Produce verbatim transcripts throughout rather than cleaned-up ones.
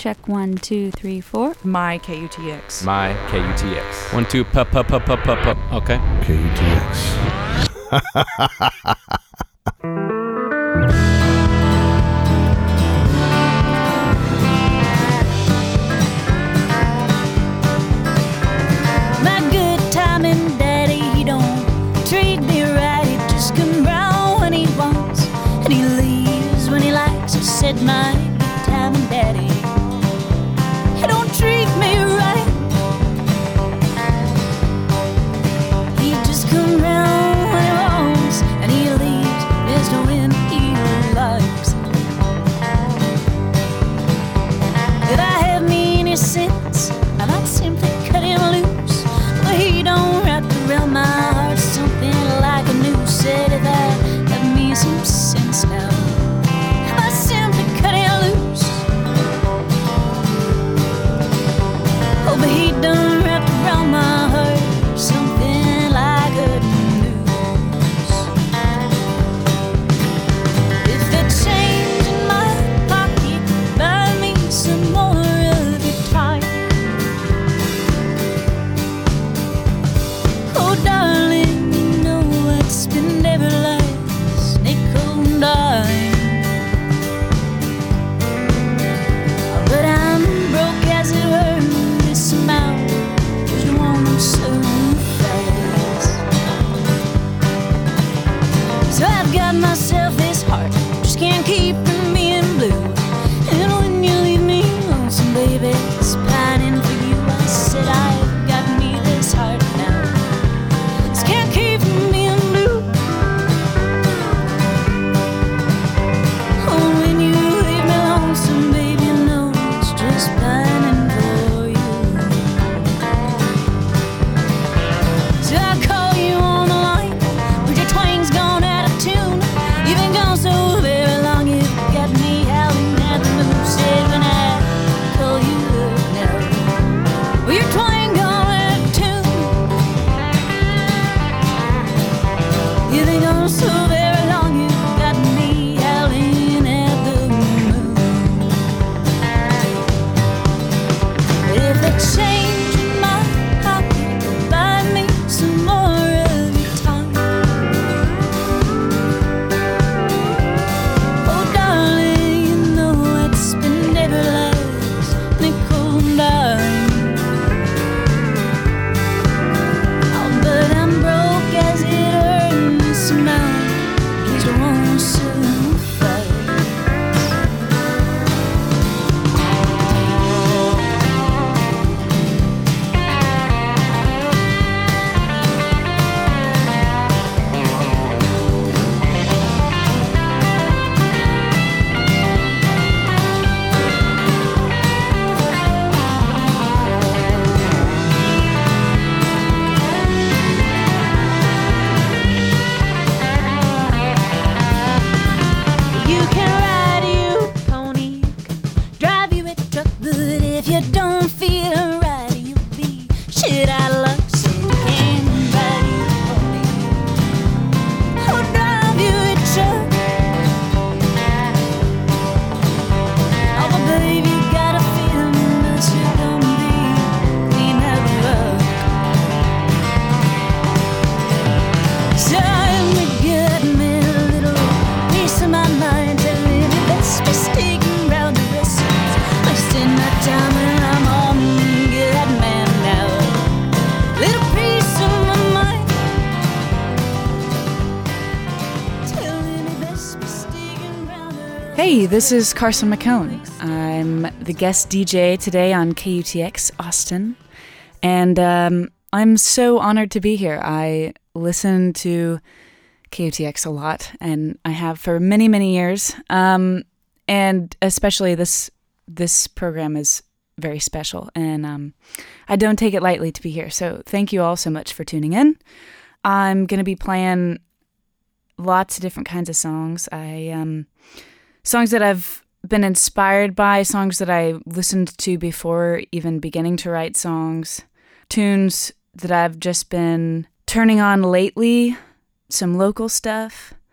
Check one, two, three, four. My K U T X. My K U T X. One, two, pup, pup, pup, pup, pup, pup. Okay. K U T X. My good timing daddy, he don't treat me right. He just comes round when he wants, and he leaves when he likes. He said, my good timing daddy, he don't treat me right. He just comes round when he wants, and he leaves just when he likes. Did I have me any sense? I might simply cut him loose, but he don't wrap around my heart something like a noose. Said if I have me some sense now, I might simply cut him loose. Oh, but he done wrapped around my heart something like a noose. If the change in my pocket buy me some more of your time, oh darling, you know I'd spend every last nickel and dime. But I'm broke as it were. This amount is one so fast. So I've got myself this heart, just can't keep from being blue. And when you leave me lonesome, baby, it's pining for you. I said I've got me this heart now, just can't keep from being blue. Oh, when you leave me lonesome, baby, you know it's just pining for you. So I call you on the line, but your twang's gone out of tune. You've been gone so very long, you've got me howling at the moon. Said when I call you up now, well, your twang gone out of tune. You've been gone so very long, you've got me howling at the moon. If the change in my pocket will buy me some more of your time, oh darling, you know I'd spend every last nickel and dime. Oh, but I'm broke as it earns this amount, just won't soon fast. You can ride you a pony, you can drive you a truck, but if you don't feel right, you'll be shit out of luck. So you can ride you a pony, or drive you a truck. Oh, but baby, you got a feeling that you're gonna be clean out of luck. So you got me a little piece of my mind, telling me best be sticking round the wristles, wasting my time when I'm on good man now. Little piece of my mind, telling me best be sticking round the wristles. Hey, this is Carson McCone. I'm the guest D J today on K U T X Austin, and um, I'm so honored to be here. I listen to K U T X a lot, and I have for many, many years. Um, and especially this this program is very special, and um, I don't take it lightly to be here. So thank you all so much for tuning in. I'm going to be playing lots of different kinds of songs. I um, songs that I've been inspired by, songs that I listened to before even beginning to write songs, tunes that I've just been turning on lately, some local stuff,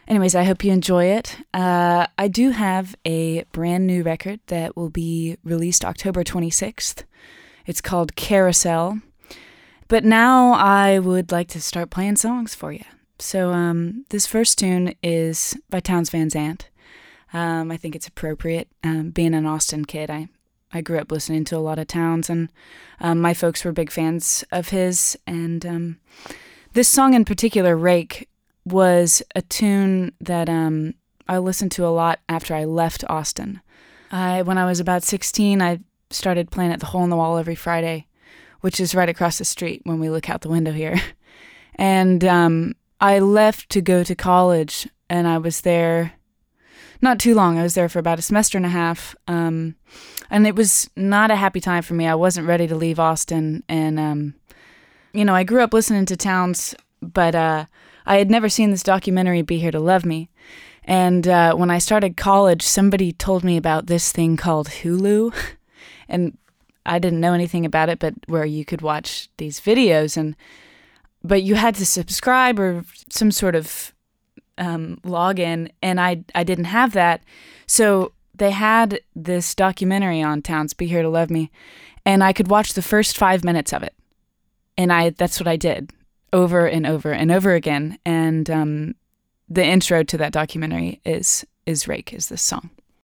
Anyways, I hope you enjoy it. Uh, I do have a brand new record that will be released October twenty-sixth. It's called Carousel. But now I would like to start playing songs for you. So um, this first tune is by Townes Van Zandt. Um, I think it's appropriate. Um, being an Austin kid, I, I grew up listening to a lot of Townes, and um, my folks were big fans of his. And um, this song in particular, Rake, was a tune that um, I listened to a lot after I left Austin. I, when I was about sixteen, I started playing at the Hole in the Wall every Friday, which is right across the street when we look out the window here. And um, I left to go to college, and I was there not too long. I was there for about a semester and a half, um, and it was not a happy time for me. I wasn't ready to leave Austin, and, um, you know, I grew up listening to Townes, but uh, I had never seen this documentary, Be Here to Love Me. And uh, when I started college, somebody told me about this thing called Hulu, and I didn't know anything about it, but where you could watch these videos, and but you had to subscribe or some sort of um, login, and I I didn't have that. So they had this documentary on Townes, Be Here to Love Me, and I could watch the first five minutes of it, and I that's what I did over and over and over again. And um, the intro to that documentary is is Rake, is this song.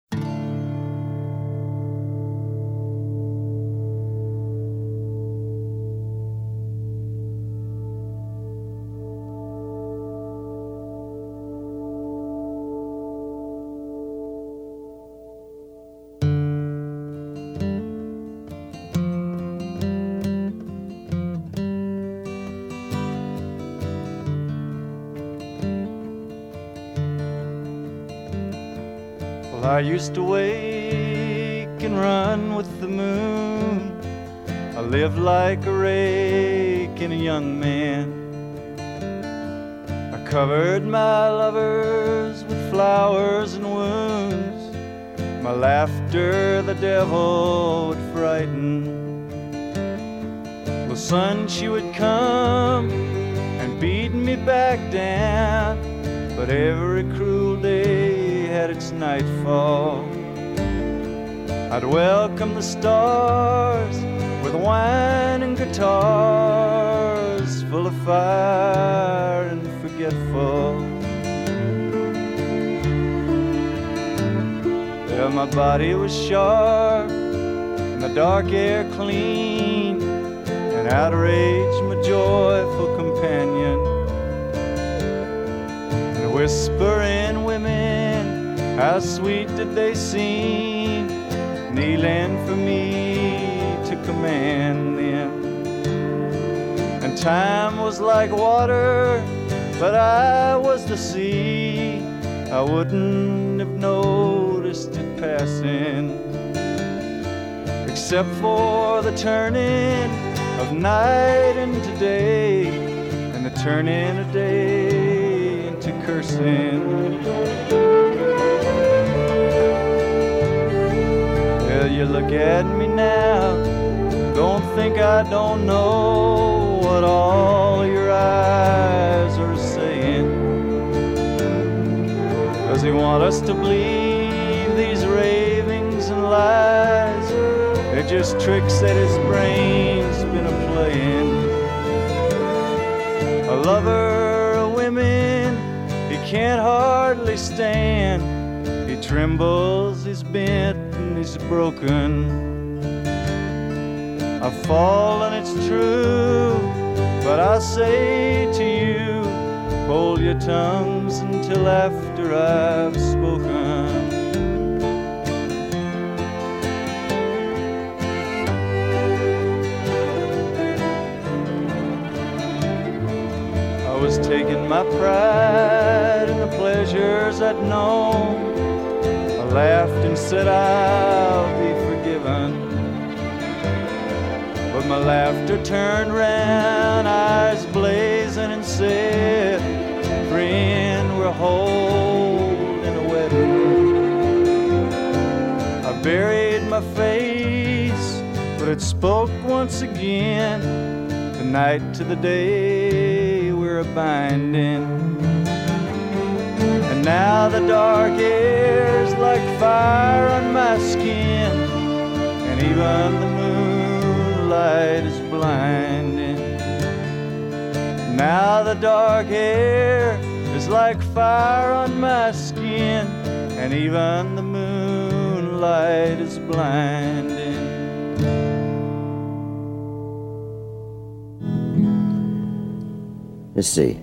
I used to wake and run with the moon. I lived like a rake and a young man. I covered my lovers with flowers and wounds. My laughter the devil would frighten. The sun, she would come and beat me back down, but every cruel day had its nightfall. I'd welcome the stars with wine and guitars, full of fire and forgetful. Yeah, my body was sharp and the dark air clean, and outrage my joyful companion. And whispering women, how sweet did they seem, kneeling for me to command them. And time was like water, but I was the sea. I wouldn't have noticed it passing, except for the turning of night into day, and the turning of day into cursing. You look at me now, don't think I don't know what all your eyes are saying. Does he want us to believe these ravings and lies? They're just tricks that his brain's been a-playing. A lover of women, he can't hardly stand. He trembles, he's bent, is broken. I've fallen, it's true, but I say to you, hold your tongues until after I've spoken. I was taking my pride in the pleasures I'd known. I laughed and said I'll be forgiven, but my laughter turned round, eyes blazing, and said, friend, we're holding a wedding. I buried my face, but it spoke once again, the night to the day we're a binding. Now the dark air's like fire on my skin, and even the moonlight is blinding. Now the dark air is like fire on my skin, and even the moonlight is blinding. Let's see.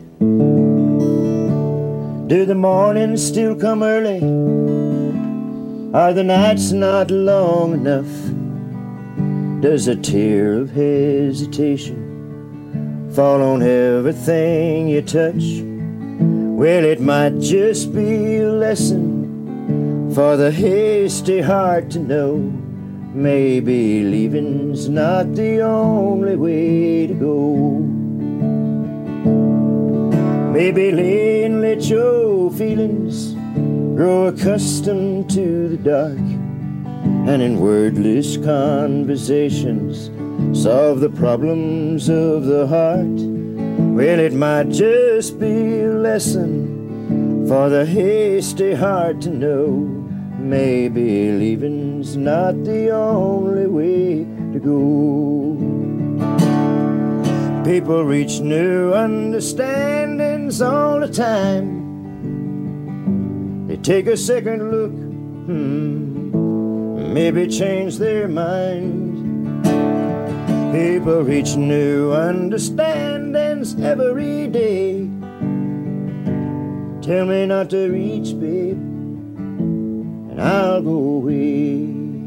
Do the mornings still come early? Are the nights not long enough? Does a tear of hesitation fall on everything you touch? Well, it might just be a lesson for the hasty heart to know. Maybe leaving's not the only way to go. Maybe lay and let your feelings grow accustomed to the dark, and in wordless conversations solve the problems of the heart. Well, it might just be a lesson for the hasty heart to know. Maybe leaving's not the only way to go. People reach new understandings all the time. They take a second look, hmm, maybe change their mind. People reach new understandings every day. Tell me not to reach, babe, and I'll go away.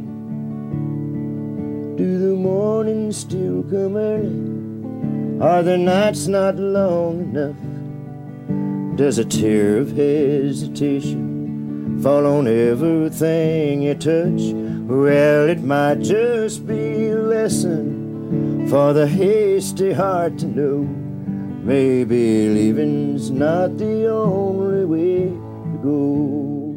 Do the mornings still come early? Are the nights not long enough? Does a tear of hesitation fall on everything you touch? Well, it might just be a lesson for the hasty heart to know. Maybe leaving's not the only way to go.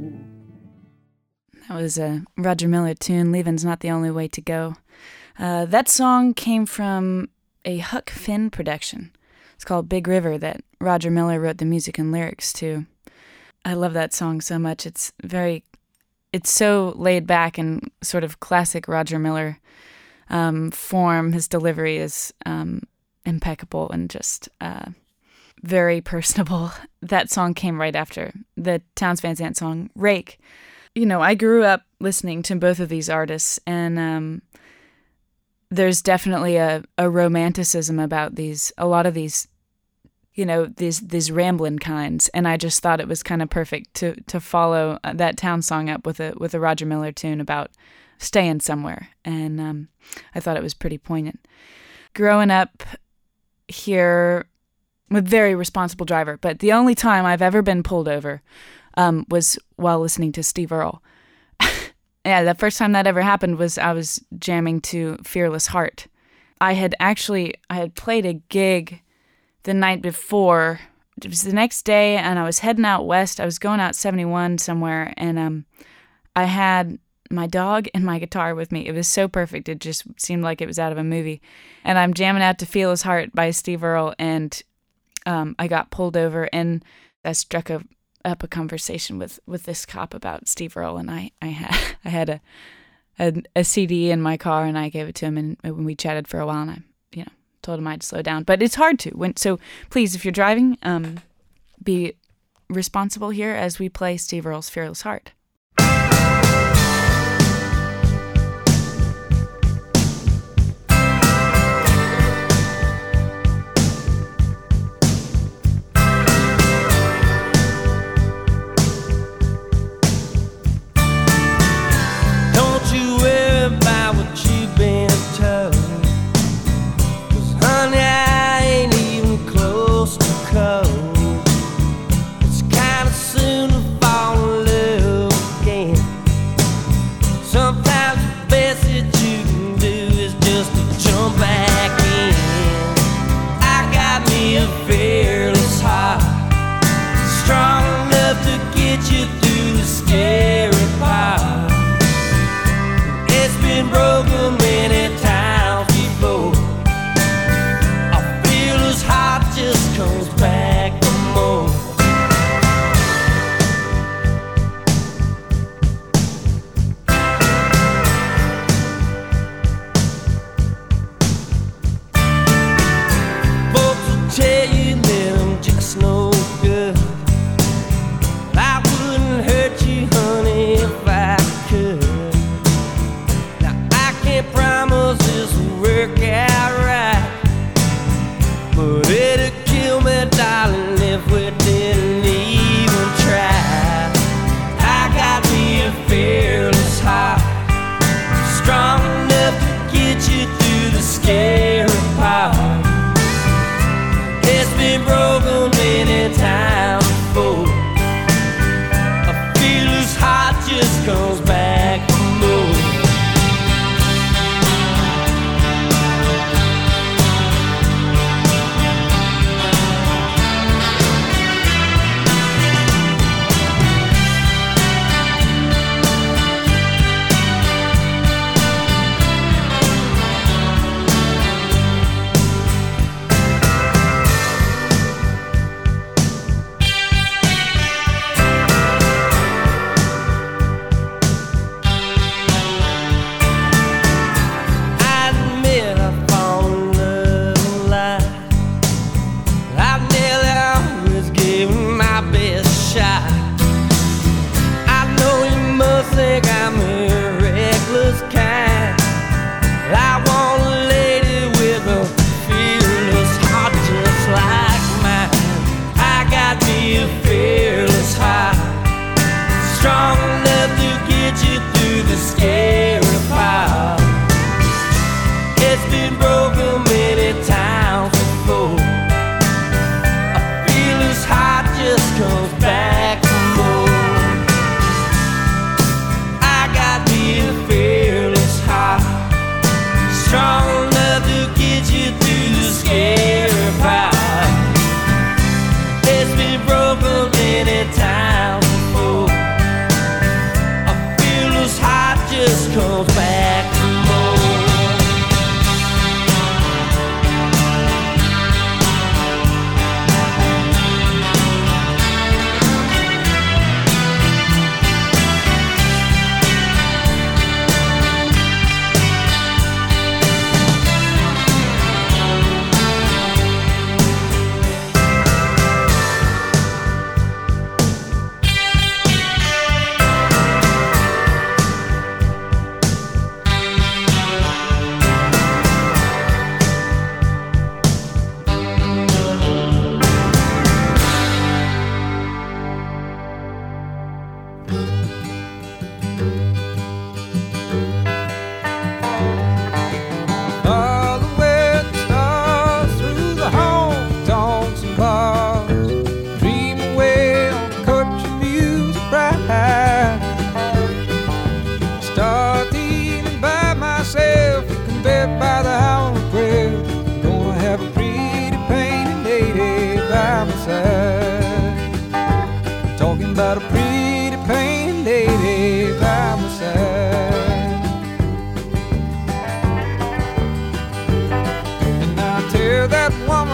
That was a Roger Miller tune, Leaving's Not the Only Way to Go. Uh, that song came from a Huck Finn production. It's called Big River, that Roger Miller wrote the music and lyrics to. I love that song so much. It's very, it's so laid back and sort of classic Roger Miller um, form. His delivery is um, impeccable and just uh, very personable. That song came right after the Townes Van Zandt song, Rake. You know, I grew up listening to both of these artists, and um, there's definitely a, a romanticism about these, a lot of these, you know, these these rambling kinds, and I just thought it was kind of perfect to to follow that Town song up with a with a Roger Miller tune about staying somewhere, and um, I thought it was pretty poignant. Growing up here, I'm a very responsible driver, but the only time I've ever been pulled over um, was while listening to Steve Earle. Yeah, the first time that ever happened was I was jamming to Fearless Heart. I had actually, I had played a gig the night before. It was the next day, and I was heading out west. I was going out seventy-one somewhere, and um, I had my dog and my guitar with me. It was so perfect. It just seemed like it was out of a movie. And I'm jamming out to Fearless Heart by Steve Earle, and um, I got pulled over, and I struck a up a conversation with, with this cop about Steve Earle, and I, I had I had a, a a C D in my car, and I gave it to him, and when we chatted for a while, and I you know told him I'd slow down, but it's hard to when so please, if you're driving, um be responsible here as we play Steve Earle's Fearless Heart.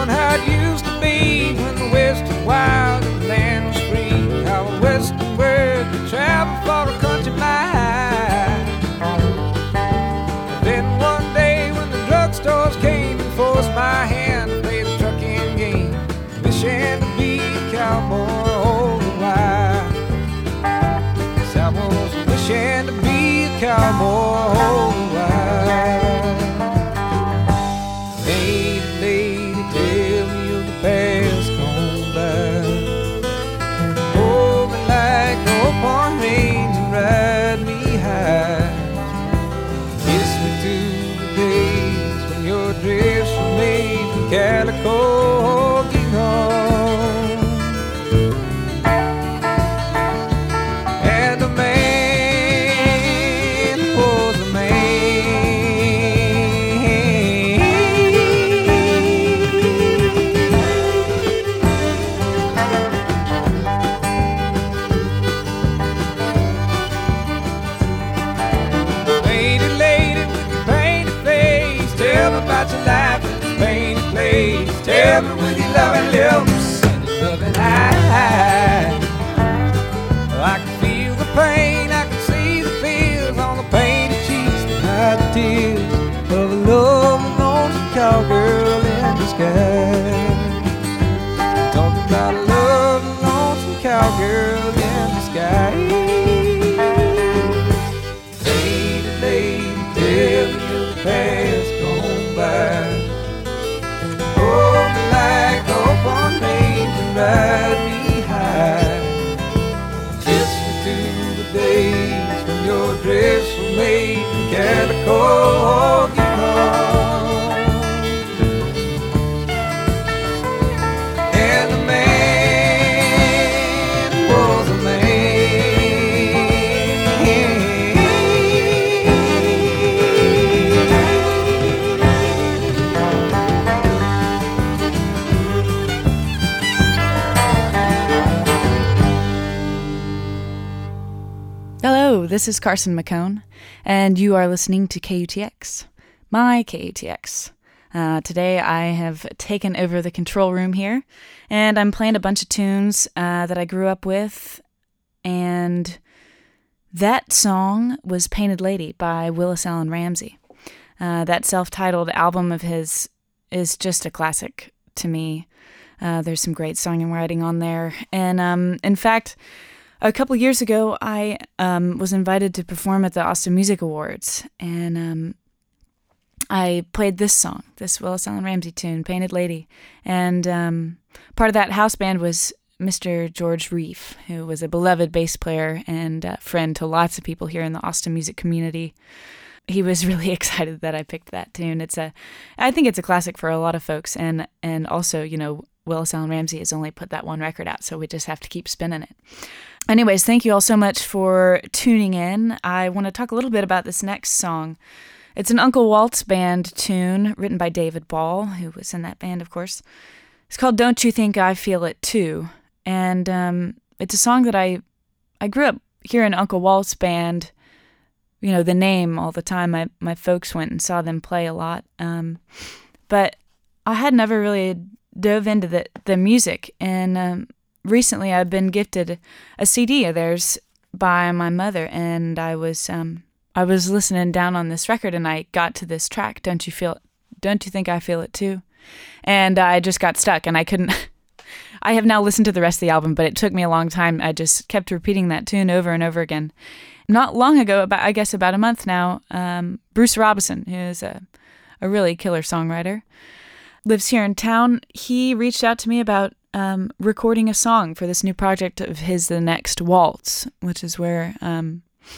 on how it used to be when the West was wild and the land was free. How a western bird could travel for a country mile. Then one day when the drugstores came and forced my hand to play the trucking game, wishing to be a cowboy all the while. Yes, I was wishing to be a cowboy all the while. Lady, lady, tell me of the past gone by. Hold me like an open range and ride me high. Kiss me to the days when your dress was made from calico gingham. And a man was a Lady, lady, with your painted face, tell me about your life in this painted place. Tell me with your loving lips and your loving eyes. I can feel the pain, I can see the fears on the painted cheeks that hide the tears of a loving lonesome cowgirl in disguise. Talking about a loving lonesome cowgirl in disguise. Tell me of the past gone by. Hold me like open range and ride me high. Kiss me to the days when your dress was made from calico gingham. And the man was a Hello, this is Carson McCone, and you are listening to K U T X, my K U T X. Uh, today I have taken over the control room here, and I'm playing a bunch of tunes uh, that I grew up with, and that song was Painted Lady by Willis Allen Ramsey. Uh, that self-titled album of his is just a classic to me. Uh, there's some great songwriting on there, and um, in fact, a couple years ago, I um, was invited to perform at the Austin Music Awards, and um, I played this song, this Willis Allen Ramsey tune, Painted Lady, and um, part of that house band was Mister George Reef, who was a beloved bass player and uh, friend to lots of people here in the Austin music community. He was really excited that I picked that tune. It's a, I think it's a classic for a lot of folks, and and also, you know, Willis Allen Ramsey has only put that one record out, so we just have to keep spinning it. Anyways, thank you all so much for tuning in. I want to talk a little bit about this next song. It's an Uncle Walt's Band tune written by David Ball, who was in that band, of course. It's called Don't You Think I Feel It Too? And um, it's a song that I I grew up hearing Uncle Walt's Band, you know, the name all the time. My, my folks went and saw them play a lot. Um, but I had never really dove into the, the music, and um, recently I've been gifted a C D of theirs by my mother, and I was um I was listening down on this record, and I got to this track, Don't You Feel Don't You Think I Feel It Too? And I just got stuck, and I couldn't I have now listened to the rest of the album, but it took me a long time. I just kept repeating that tune over and over again. Not long ago, about I guess about a month now, um, Bruce Robison, who is a, a really killer songwriter, lives here in town. He reached out to me about um, recording a song for this new project of his, The Next Waltz, which is where um,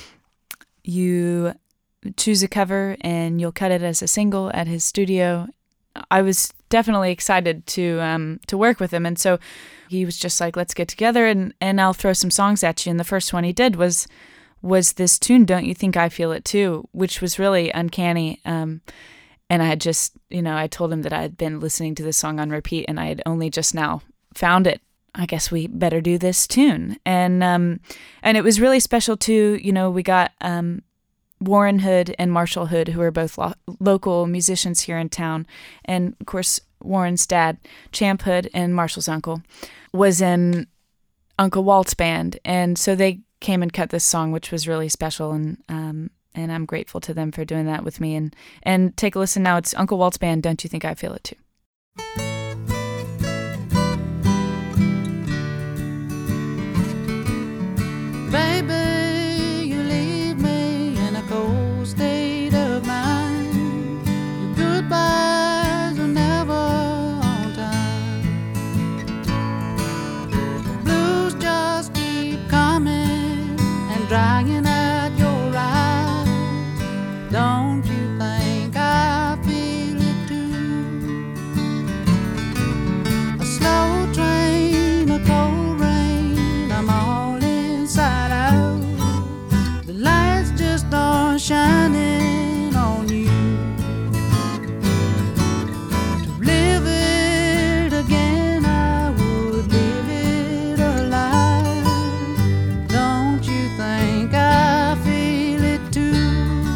you choose a cover and you'll cut it as a single at his studio. I was definitely excited to um, to work with him, and so he was just like, let's get together and, and I'll throw some songs at you. And the first one he did was was this tune, Don't You Think I Feel It Too, which was really uncanny. Um, and I had just, you know, I told him that I had been listening to this song on repeat and I had only just now found it. I guess we better do this tune. And um, and it was really special too. You know, we got um, Warren Hood and Marshall Hood, who are both lo- local musicians here in town. And of course, Warren's dad, Champ Hood, and Marshall's uncle, was in Uncle Walt's band. And so they came and cut this song, which was really special. And um, and I'm grateful to them for doing that with me. And, and take a listen now. It's Uncle Walt's band, Don't You Think I Feel It Too? Baby, you leave me in a cold state of mind. Your goodbyes are never on time. Blues just keep coming and drying out your eyes. Don't you think I feel it too? A slow train, a cold rain, I'm all inside out. The lights just aren't shining on you. To live it again, I would live it alive. Don't you think I feel it too?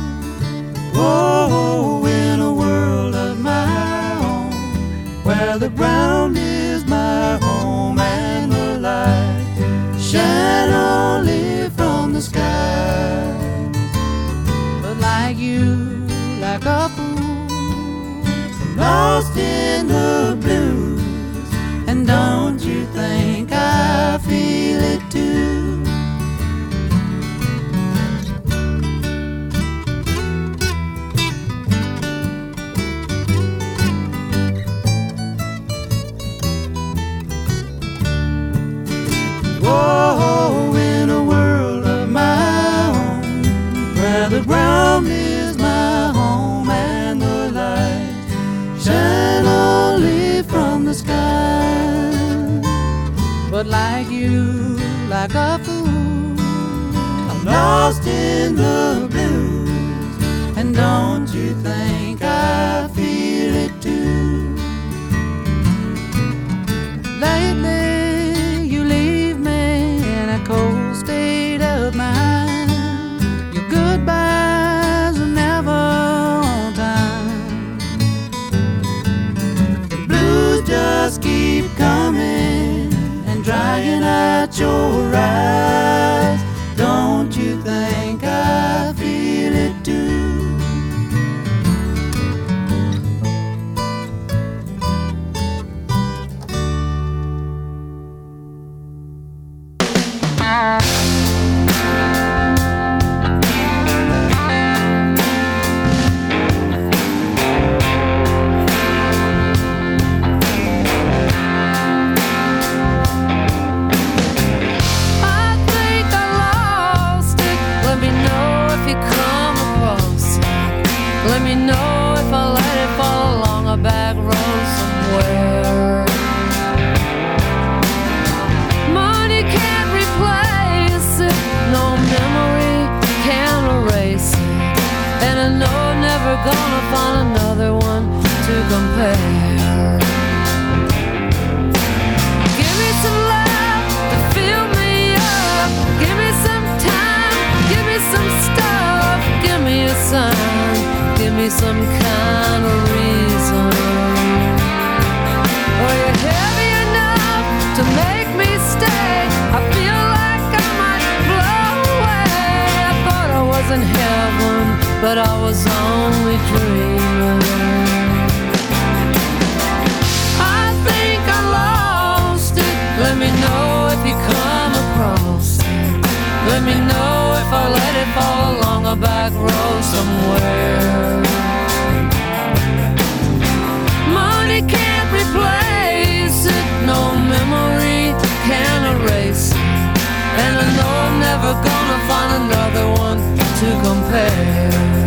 Whoa, in a world of my own, where the ground is my home and the light shine only from the sky. But like you, like a fool, lost in the blues. And don't you think I feel it too? Whoa, in a world of my own, where the ground is my home and the light shine only from the sky. But like you, like a fool, I'm lost in the blues. And don't you think I feel it too? Lately you leave me in a cold state of mind. Your goodbyes are never on time. The blues just keep coming and drying out your eyes. Don't you think I feel it too? Let me know if I let it fall along a back road somewhere. Money can't replace it, no memory can erase it. And I know I'm never gonna find another one to compare. Give me some love to fill me up. Give me some time, give me some stuff. Give me a sign, give me some kind of reason. Are you heavy enough to make me stay? I feel like I might blow away. I thought I was in heaven, but I was only dreaming. I think I lost it. Let me know if you come across it. Let me know if I let it fall along a back road somewhere. Money can't replace it, no memory can erase it. And I know I'm never gonna find another one to compare.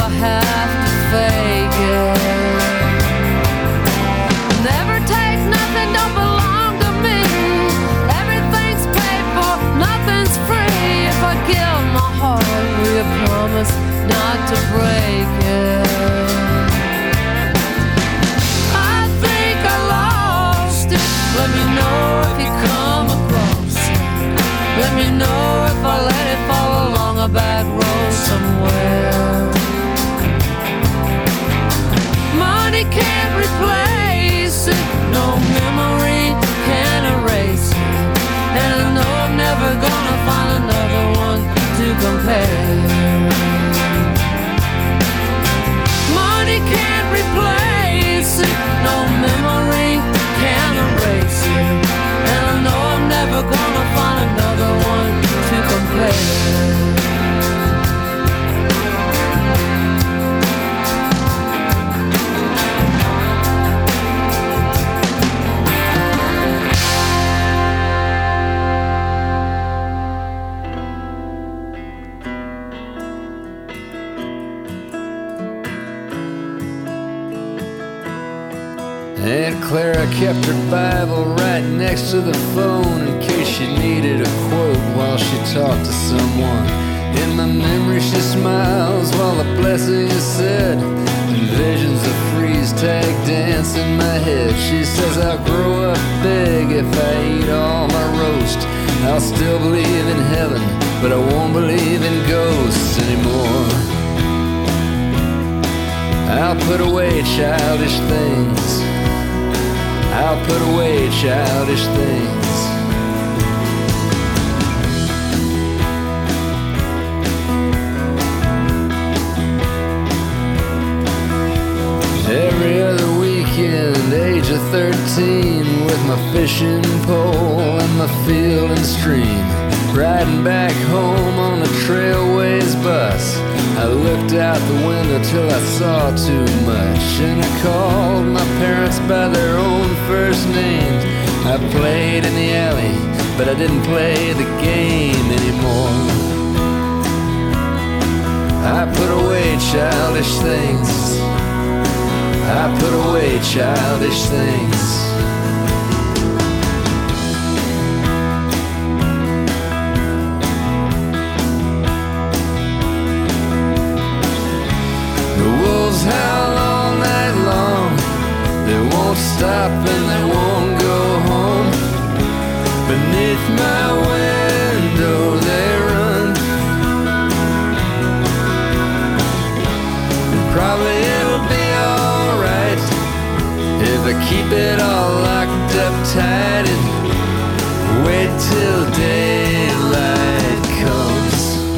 I have to fake it. Never take nothing, don't belong to me. Everything's paid for, nothing's free. If I give my heart, will you promise not to break it? I think I lost it. Let me know if you come across it. Let me know if I let it fall along a back road somewhere. Money can't replace it, no memory can erase it. And I know I'm never gonna find another one to compare. Money can't replace it, no memory can erase it. And I know I'm never gonna find another one to compare. Aunt Clara kept her Bible right next to the phone in case she needed a quote while she talked to someone. In my memory she smiles while the blessing is said, and visions of freeze tag dance in my head. She says I'll grow up big if I eat all my roast. I'll still believe in heaven, but I won't believe in ghosts anymore. I'll put away childish things. I'll put away childish things. Every other weekend, age of thirteen, with my fishing pole and my field and stream, riding back home on the Trailways bus. I looked out the window till I saw too much, and I called my parents by their own first names. I played in the alley, but I didn't play the game anymore. I put away childish things. I put away childish things. Howl all night long. They won't stop and they won't go home. Beneath my window they run. And probably it'll be alright if I keep it all locked up tight and wait till daylight comes.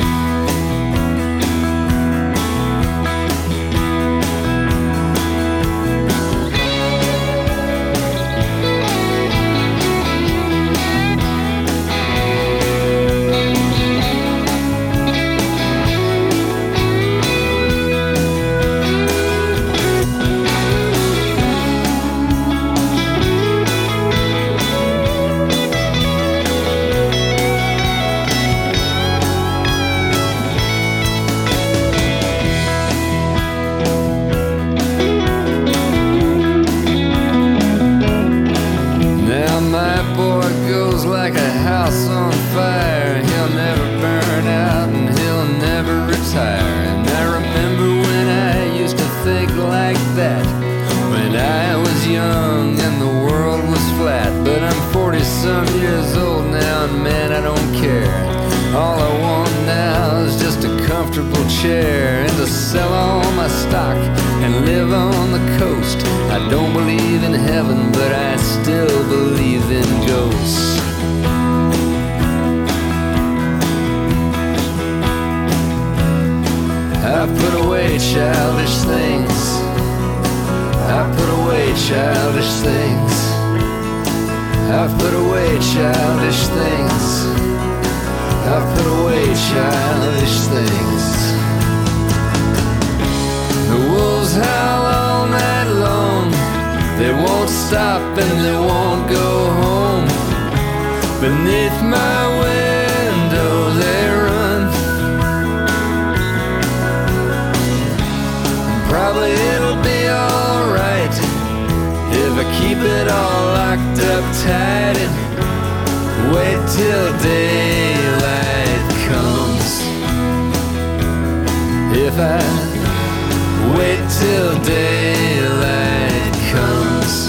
Some years old now, and man, I don't care. All I want now is just a comfortable chair and to sell all my stock and live on the coast. I don't believe in heaven, but I still believe in ghosts. I put away childish things. I put away childish things. I've put away childish things. I've put away childish things. The wolves howl all night long. They won't stop and they won't go home. Beneath my window they run. uptight and wait till daylight comes. If I wait till daylight comes.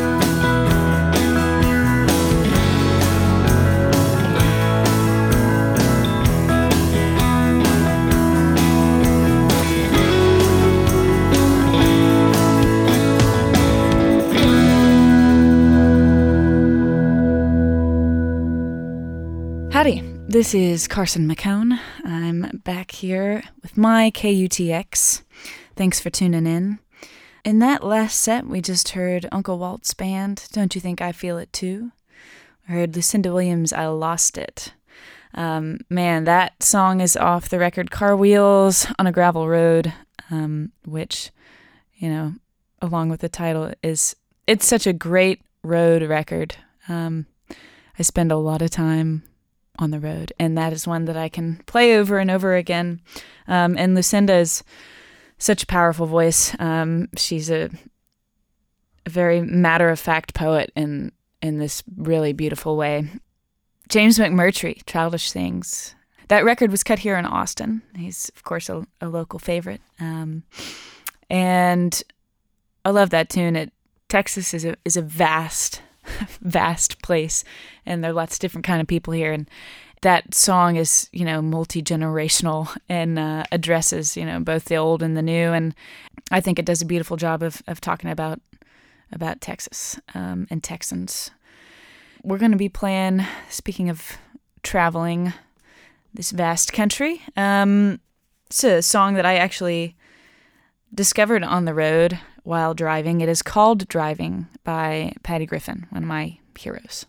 Howdy, this is Carson McCone. I'm back here with my K U T X. Thanks for tuning in. In that last set, we just heard Uncle Walt's band, Don't You Think I Feel It Too? I heard Lucinda Williams' I Lost It. Um, man, that song is off the record Car Wheels on a Gravel Road, um, which, you know, along with the title, is it's such a great road record. Um, I spend a lot of time on the road, and that is one that I can play over and over again. Um, and Lucinda is such a powerful voice. Um, she's a, a very matter-of-fact poet in in this really beautiful way. James McMurtry, Childish Things. That record was cut here in Austin. He's, of course, a, a local favorite. Um, and I love that tune. It, Texas is a is a vast vast place, and there are lots of different kind of people here, and that song is, you know, multi-generational and uh, addresses, you know, both the old and the new, and I think it does a beautiful job of, of talking about about Texas um, and Texans. We're going to be playing, speaking of traveling this vast country, um, it's a song that I actually discovered on the road while driving. It is called Driving by Patty Griffin, one of my heroes.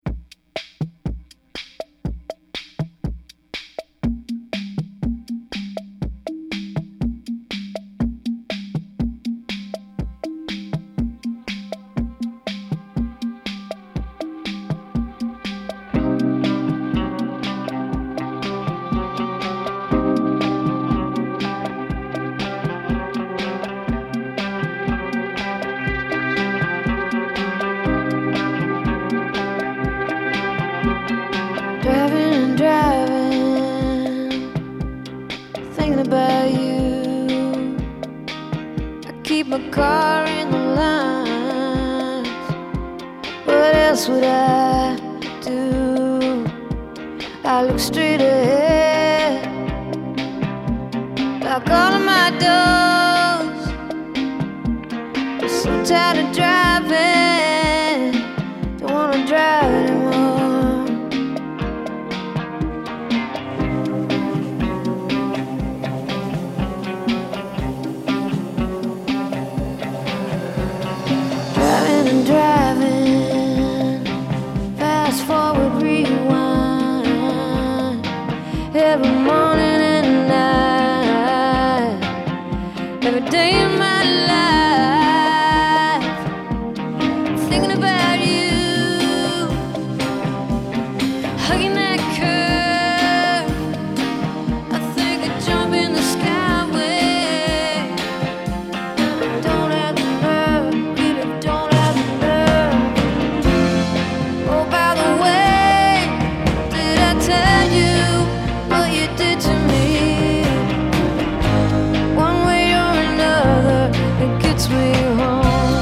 Would I do? I look straight ahead, like all of my doors. I'm so tired of driving, don't wanna drive anymore. Driving and driving, fast forward, rewind, every morning and night, every day of my life, thinking about you, hugging that curve. I think I jump in the skyway. Don't have the nerve, really don't have the nerve. Oh, by the way, did I tell you what you did to me? One way or another, it gets me home.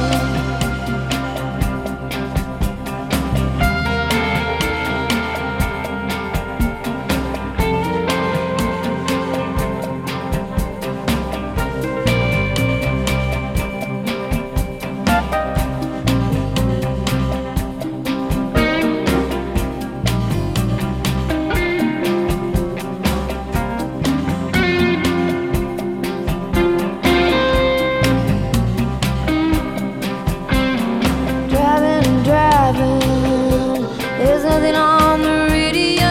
Driving and driving, there's nothing on the radio.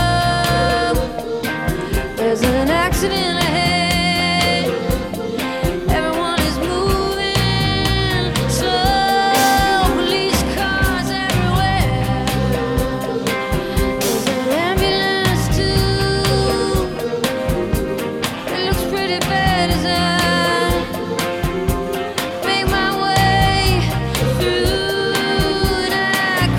There's an accident ahead, everyone is moving slow, police cars everywhere. There's an ambulance too, it looks pretty bad as I make my way through, and I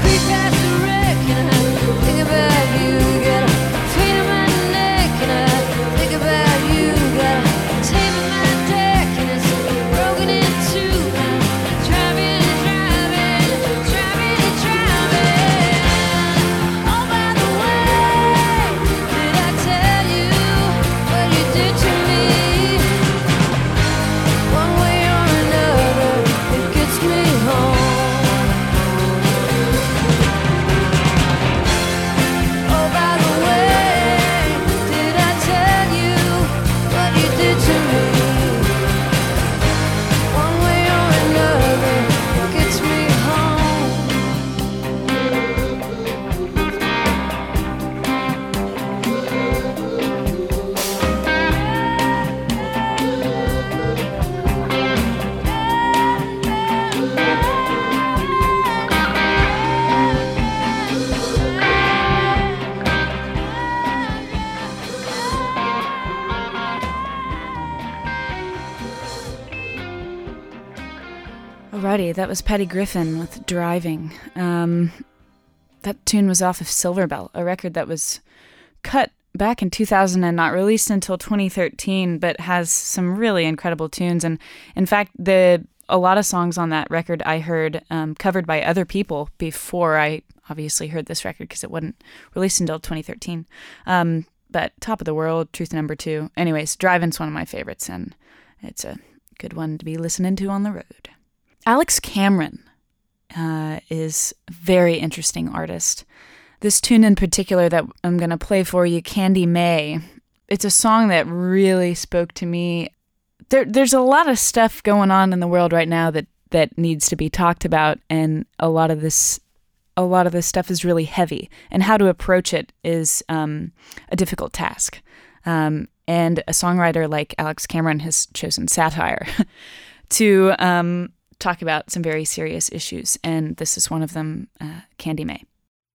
Alrighty, that was Patty Griffin with Driving. Um, that tune was off of Silver Bell, a record that was cut back in two thousand and not released until twenty thirteen, but has some really incredible tunes. And in fact, the a lot of songs on that record I heard um, covered by other people before I obviously heard this record because it wasn't released until twenty thirteen. Um, but Top of the World, Truth Number Two. Anyways, Driving's one of my favorites, and it's a good one to be listening to on the road. Alex Cameron uh, is a very interesting artist. This tune in particular that I'm going to play for you, Candy May, it's a song that really spoke to me. There, there's a lot of stuff going on in the world right now that, that needs to be talked about, and a lot of this a lot of this stuff is really heavy, and how to approach it is um, a difficult task. Um, and a songwriter like Alex Cameron has chosen satire to um, talk about some very serious issues, and this is one of them, uh, Candy May.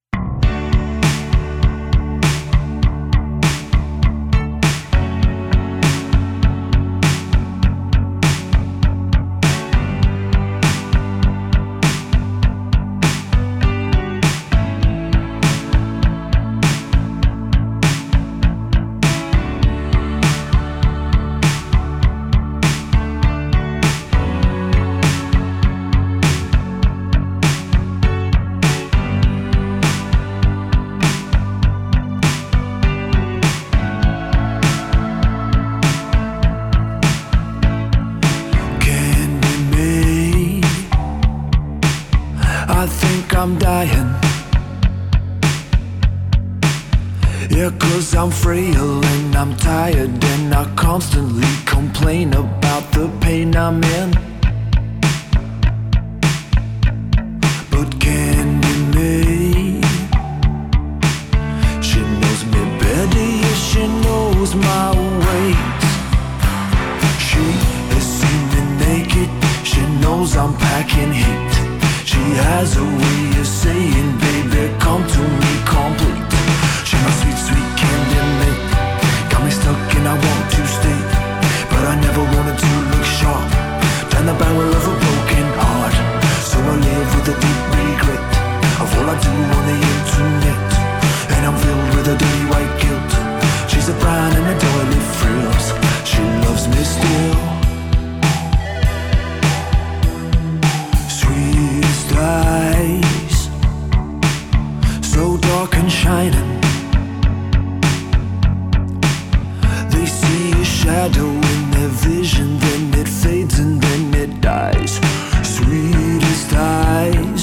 I'm dying. Yeah, 'cause I'm frail and I'm tired, and I constantly complain about the pain I'm in. But Candy May, she knows me better, yeah, she knows my ways. She has seen me naked, she knows I'm packing heat. She has a way of saying, baby, come to me complete. She's my sweet, sweet Candy May. Got me stuck and I want to stay, but I never wanted to look sharp down the barrel of a broken heart. So I live with a deep regret of all I do on the internet, and I'm filled with a dirty white guilt. She's a bride and a doily frills. She loves me still. Eyes so dark and shining, they see a shadow in their vision, then it fades and then it dies. Sweetest eyes,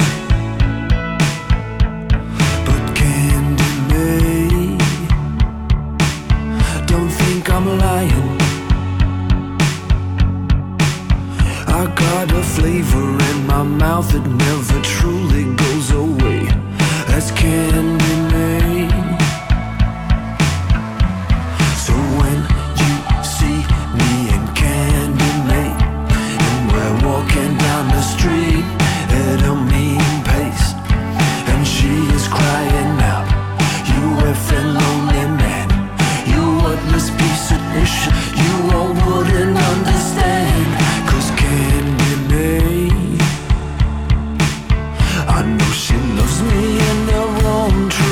but Candy May, don't think I'm lying. I got a flavor in my mouth that never truly goes away. That's Candy May. So when you see me and Candy May, and we're walking down the street at a mean pace, and she is crying out, you effing lonely man, you worthless piece of shit, you all wouldn't understand. 'Cause Candy May, I know she loves me in the wrong track.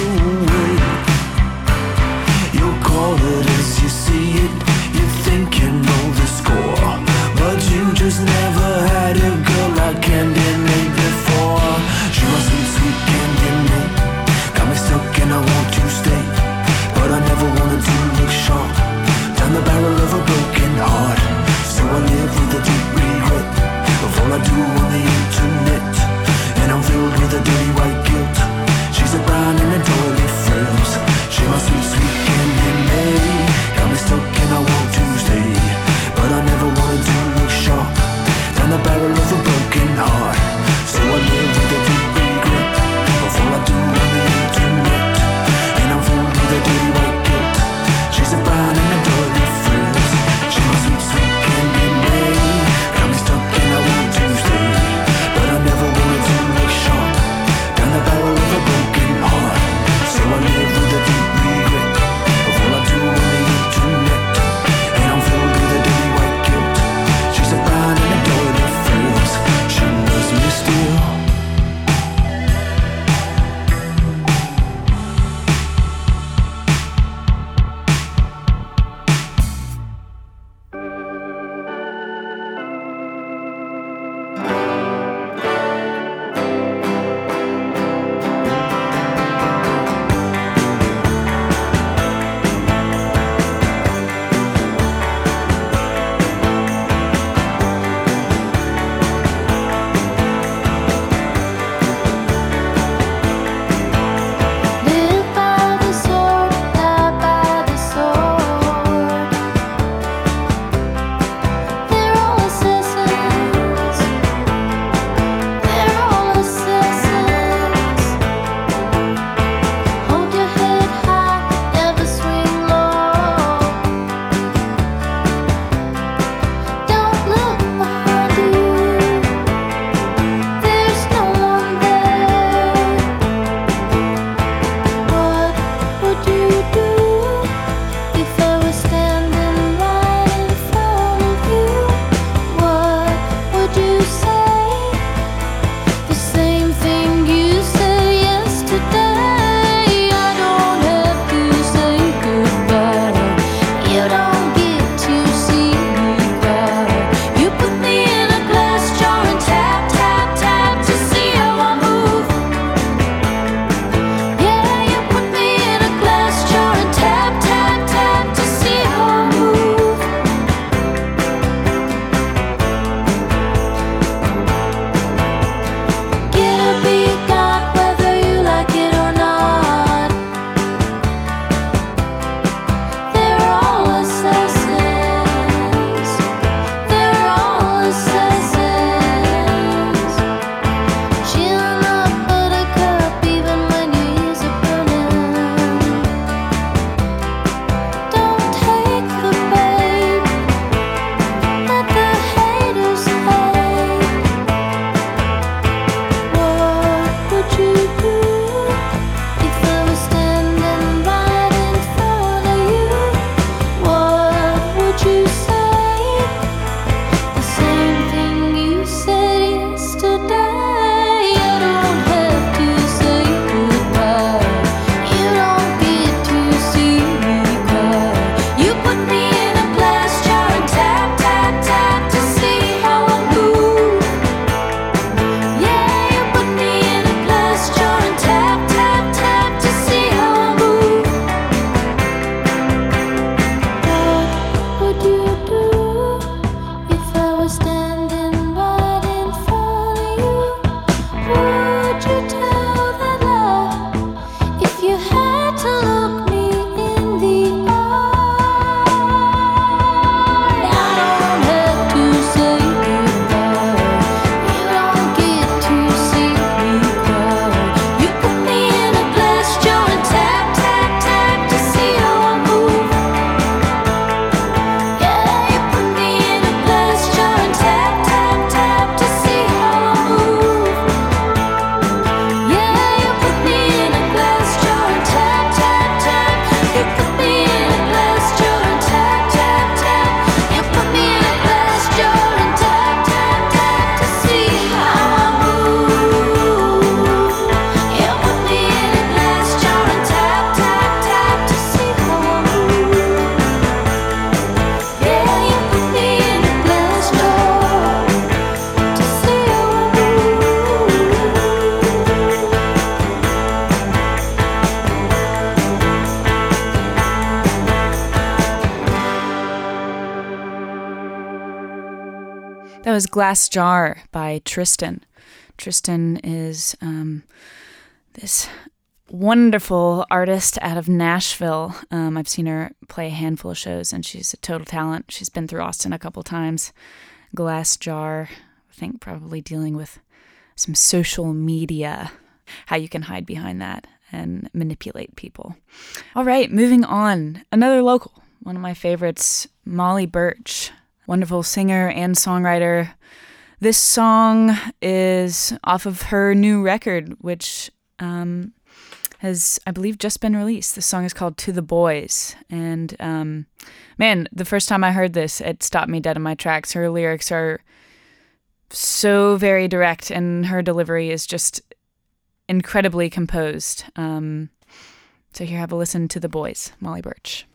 That was Glass Jar by Tristan. Tristan is um, this wonderful artist out of Nashville. Um, I've seen her play a handful of shows, and she's a total talent. She's been through Austin a couple times. Glass Jar, I think probably dealing with some social media, how you can hide behind that and manipulate people. All right, moving on. Another local, one of my favorites, Molly Birch. Wonderful singer and songwriter. This song is off of her new record, which um, has, I believe, just been released. The song is called To the Boys. And um, man, the first time I heard this, it stopped me dead in my tracks. Her lyrics are so very direct, and her delivery is just incredibly composed. Um, so here, have a listen to The Boys, Molly Birch.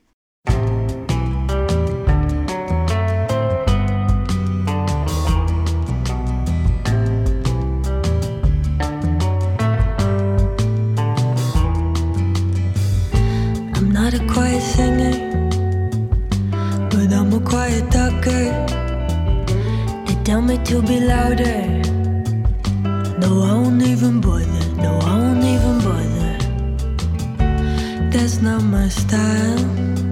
Not a quiet singer, but I'm a quiet talker. They tell me to be louder. No, I won't even bother. No, I won't even bother. That's not my style.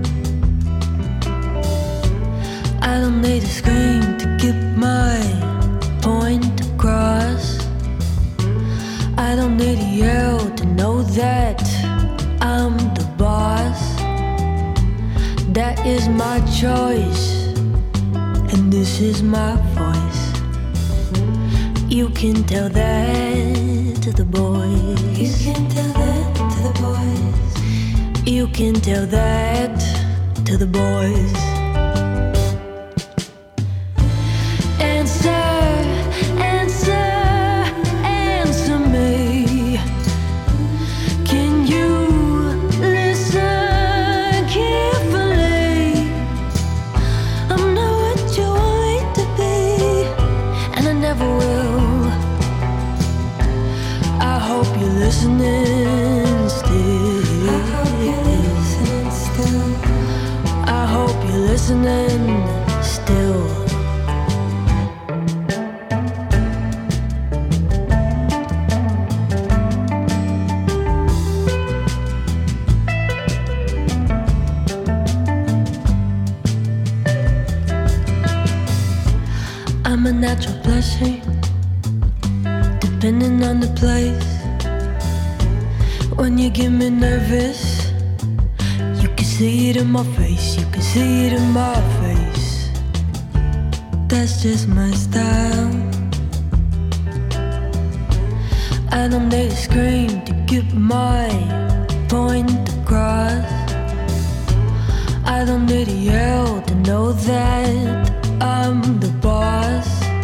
I don't need to scream to get my point across. I don't need to yell to know that I'm the boss. That is my choice, and this is my voice. You can tell that to the boys. You can tell that to the boys. You can tell that to the boys. Answer, answer, answer me. Can you listening still? I hope you're listening still. I hope you're listening still. I'm a natural blessing, depending on the place. When you get me nervous, you can see it in my face. You can see it in my face. That's just my style. I don't need to scream to get my point across. I don't need to yell to know that I'm the boss.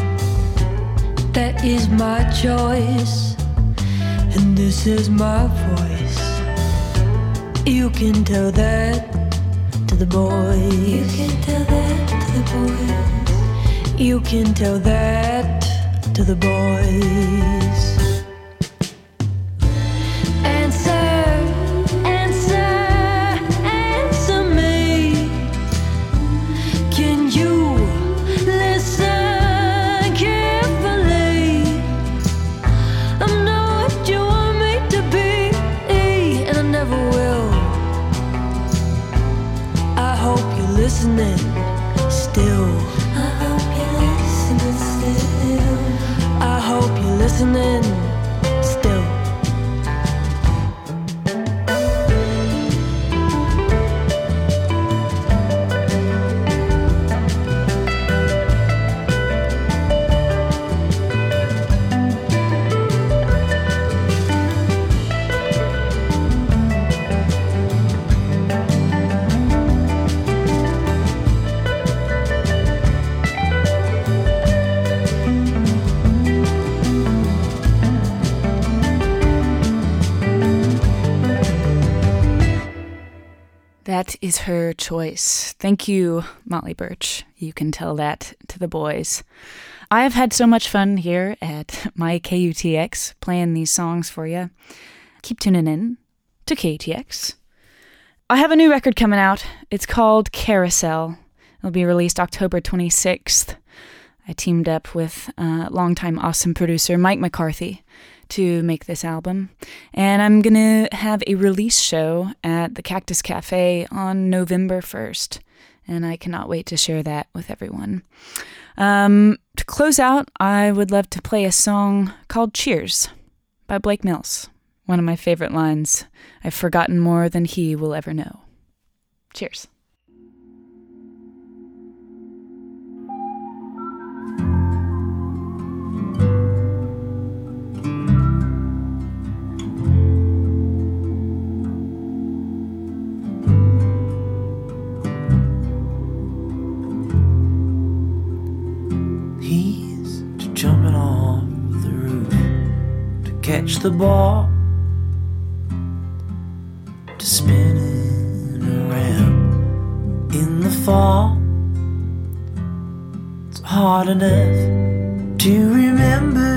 That is my choice, and this is my voice. You can tell that to the boys. You can tell that to the boys. You can tell that to the boys. Answer, answer, answer me. Can you listen carefully? I'm not what you want me to be, and I never will. I hope you're listening still. I hope you're listening still. I hope you're listening still. That is her choice. Thank you, Molly Birch. You can tell that to the boys. I've had so much fun here at my K U T X playing these songs for you. Keep tuning in to K U T X. I have a new record coming out. It's called Carousel. It'll be released October twenty-sixth. I teamed up with uh, longtime awesome producer Mike McCarthy to make this album. And I'm going to have a release show at the Cactus Cafe on November first. And I cannot wait to share that with everyone. Um, to close out, I would love to play a song called Cheers by Blake Mills. One of my favorite lines, I've forgotten more than he will ever know. Cheers. He's jumping off the roof to catch the ball, to spinning around in the fall. It's hard enough to remember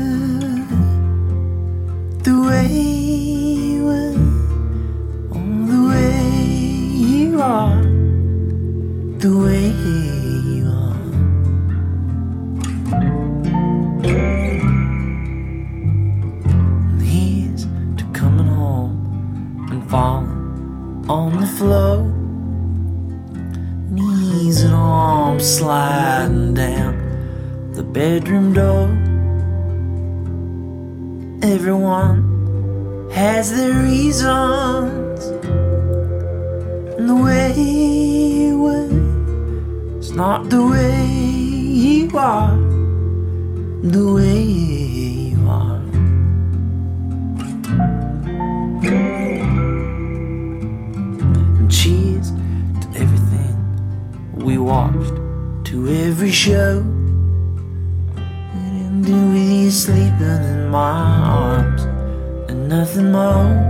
the way you were, oh, the way you are, the way you are. And he's to coming home and falling on the floor, knees and arms sliding down the bedroom door. Everyone has their reasons, and the way you were is not the way you are, the way you are. And cheers to everything we watched, to every show, and ended with you sleeping in my arms and nothing more.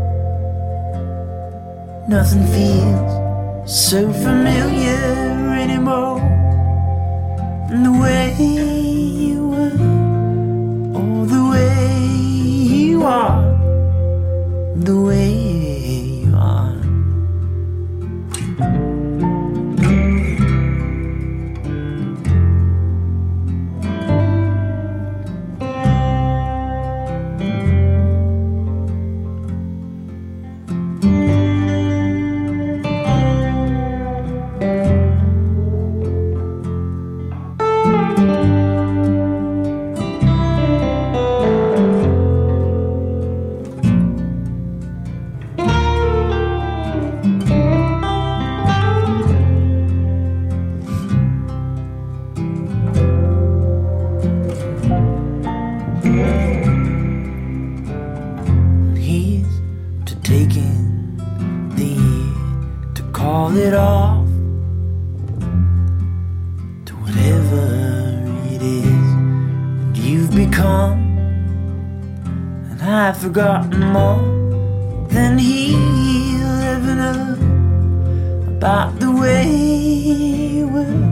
Nothing feels so familiar anymore. And the way you were, oh, the way you are, the way you are. It off to whatever it is you've become, and I've forgotten more than he'll ever know about the way you were,